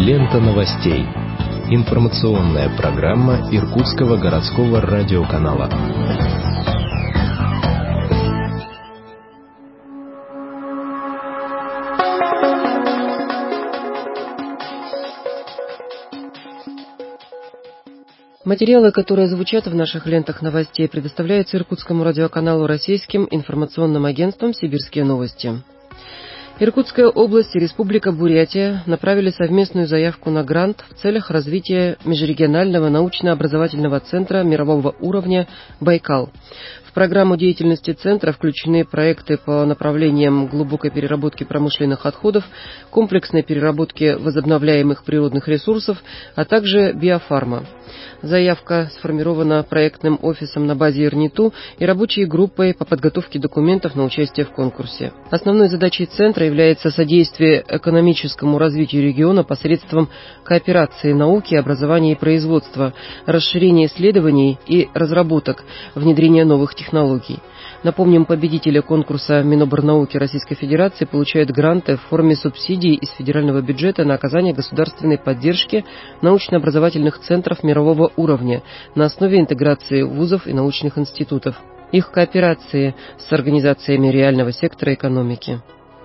Лента новостей. Информационная программа Иркутского городского радиоканала. Материалы, которые звучат в наших лентах новостей, предоставляются Иркутскому радиоканалу российским информационным агентством «Сибирские новости». Иркутская область и Республика Бурятия направили совместную заявку на грант в целях развития межрегионального научно-образовательного центра мирового уровня «Байкал». В программу деятельности центра включены проекты по направлениям глубокой переработки промышленных отходов, комплексной переработки возобновляемых природных ресурсов, а также биофарма. Заявка сформирована проектным офисом на базе ИРНИТУ и рабочей группой по подготовке документов на участие в конкурсе. Основной задачей центра является содействие экономическому развитию региона посредством кооперации науки, образования и производства, расширения исследований и разработок, внедрения новых технологий. Напомним, победители конкурса Миноборнауки Российской Федерации получают гранты в форме субсидий из федерального бюджета на оказание государственной поддержки научно-образовательных центров мирового уровня на основе интеграции вузов и научных институтов, их кооперации с организациями реального сектора экономики.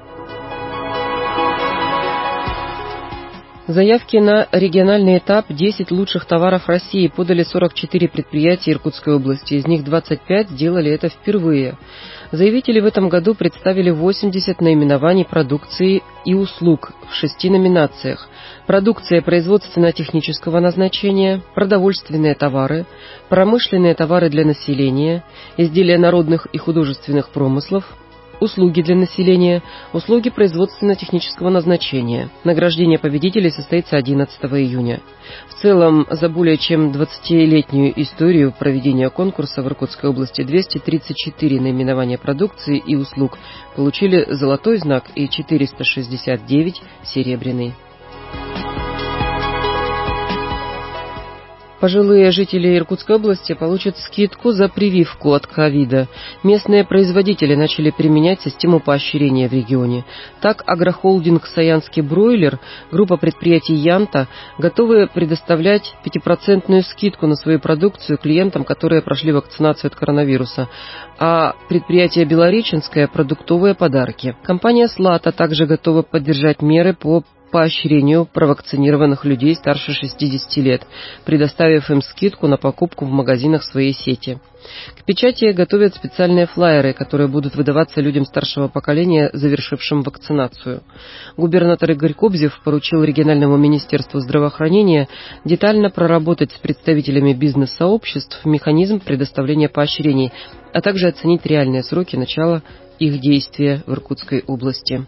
Заявки на региональный этап 10 лучших товаров России подали 44 предприятия Иркутской области, из них 25 сделали это впервые. Заявители в этом году представили 80 наименований продукции и услуг в 6 номинациях: продукция производственно-технического назначения, продовольственные товары, промышленные товары для населения, изделия народных и художественных промыслов, услуги для населения, услуги производственно-технического назначения. Награждение победителей состоится 11 июня. В целом, за более чем 20-летнюю историю проведения конкурса в Иркутской области 234 наименования продукции и услуг получили золотой знак и 469 серебряный. Пожилые жители Иркутской области получат скидку за прививку от ковида. Местные производители начали применять систему поощрения в регионе. Так, агрохолдинг «Саянский бройлер», группа предприятий «Янта» готовы предоставлять 5% скидку на свою продукцию клиентам, которые прошли вакцинацию от коронавируса, а предприятие «Белореченское» – продуктовые подарки. Компания «Слата» также готова поддержать меры по поощрению провакцинированных людей старше 60 лет, предоставив им скидку на покупку в магазинах своей сети. К печати готовят специальные флаеры, которые будут выдаваться людям старшего поколения, завершившим вакцинацию. Губернатор Игорь Кобзев поручил региональному министерству здравоохранения детально проработать с представителями бизнес-сообществ механизм предоставления поощрений, а также оценить реальные сроки начала их действия в Иркутской области.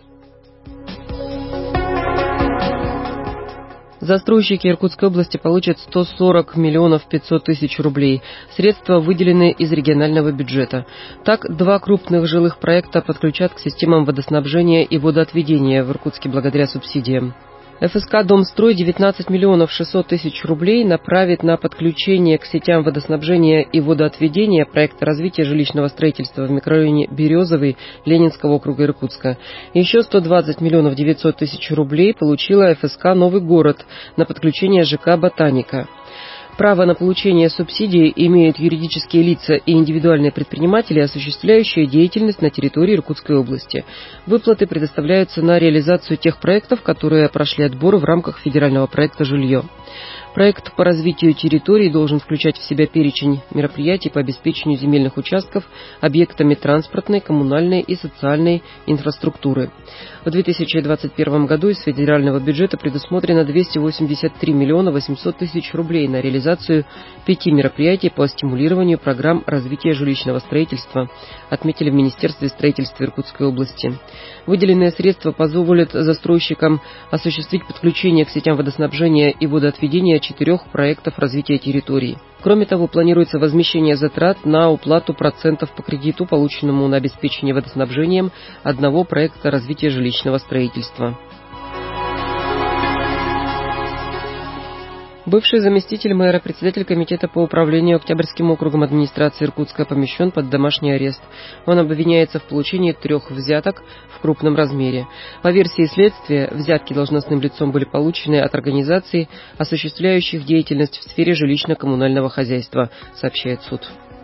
Застройщики Иркутской области получат 140 миллионов 500 тысяч рублей. Средства выделены из регионального бюджета. Так, 2 крупных жилых проекта подключат к системам водоснабжения и водоотведения в Иркутске благодаря субсидиям. ФСК «Домстрой» 19 миллионов 600 тысяч рублей направит на подключение к сетям водоснабжения и водоотведения проекта развития жилищного строительства в микрорайоне Березовый Ленинского округа Иркутска. Еще 120 миллионов 900 тысяч рублей получила ФСК «Новый город» на подключение ЖК «Ботаника». Право на получение субсидий имеют юридические лица и индивидуальные предприниматели, осуществляющие деятельность на территории Иркутской области. Выплаты предоставляются на реализацию тех проектов, которые прошли отбор в рамках федерального проекта «Жилье». Проект по развитию территорий должен включать в себя перечень мероприятий по обеспечению земельных участков объектами транспортной, коммунальной и социальной инфраструктуры. В 2021 году из федерального бюджета предусмотрено 283 миллиона 800 тысяч рублей на реализацию 5 мероприятий по стимулированию программ развития жилищного строительства, отметили в Министерстве строительства Иркутской области. Выделенные средства позволят застройщикам осуществить подключение к сетям водоснабжения и водоотведения 4 проектов развития территорий. Кроме того, планируется возмещение затрат на уплату процентов по кредиту, полученному на обеспечение водоснабжением одного проекта развития жилищного строительства. Бывший заместитель мэра, председатель комитета по управлению Октябрьским округом администрации Иркутска помещен под домашний арест. Он обвиняется в получении 3 взяток в крупном размере. По версии следствия, взятки должностным лицом были получены от организаций, осуществляющих деятельность в сфере жилищно-коммунального хозяйства, сообщает суд.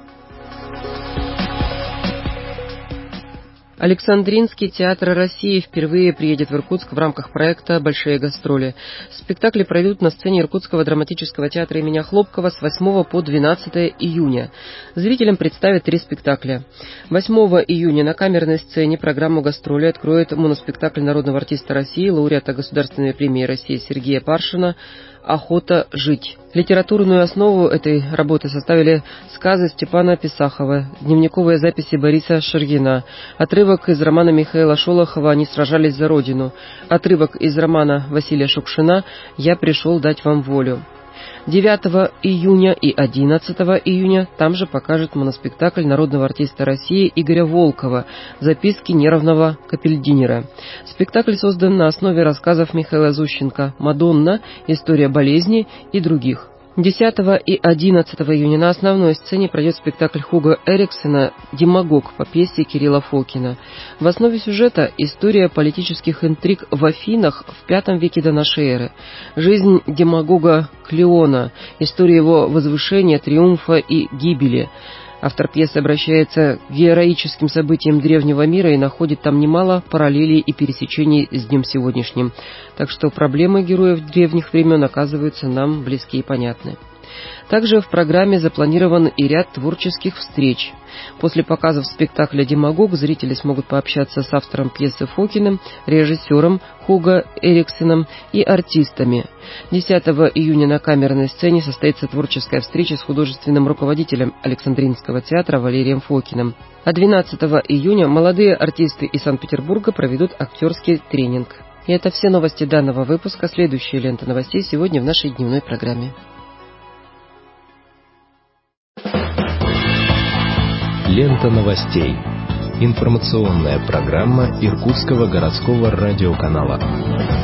Александринский театр России впервые приедет в Иркутск в рамках проекта «Большие гастроли». Спектакли пройдут на сцене Иркутского драматического театра имени Хлопкова с 8 по 12 июня. Зрителям представят 3 спектакля. 8 июня на камерной сцене программу гастроли откроет моноспектакль народного артиста России, лауреата Государственной премии России Сергея Паршина «Охота жить». Литературную основу этой работы составили сказы Степана Писахова, дневниковые записи Бориса Шергина, отрывок из романа Михаила Шолохова «Они сражались за Родину», отрывок из романа Василия Шукшина «Я пришел дать вам волю». 9 июня и 11 июня там же покажет моноспектакль народного артиста России Игоря Волкова «Записки нервного капельдинера». Спектакль создан на основе рассказов Михаила Зущенко «Мадонна», «История болезни» и других. 10 и 11 июня на основной сцене пройдет спектакль Хуго Эриксена «Демагог» по пьесе Кирилла Фокина. В основе сюжета история политических интриг в Афинах в V веке до нашей эры. Жизнь демагога Клеона, история его возвышения, триумфа и гибели. Автор пьесы обращается к героическим событиям древнего мира и находит там немало параллелей и пересечений с днем сегодняшним. Так что проблемы героев древних времен оказываются нам близки и понятны. Также в программе запланирован и ряд творческих встреч. После показов спектакля «Демагог» зрители смогут пообщаться с автором пьесы Фокиным, режиссером Хуго Эриксеном и артистами. 10 июня на камерной сцене состоится творческая встреча с художественным руководителем Александринского театра Валерием Фокиным. А 12 июня молодые артисты из Санкт-Петербурга проведут актерский тренинг. И это все новости данного выпуска. Следующая лента новостей сегодня в нашей дневной программе. Лента новостей. Информационная программа Иркутского городского радиоканала.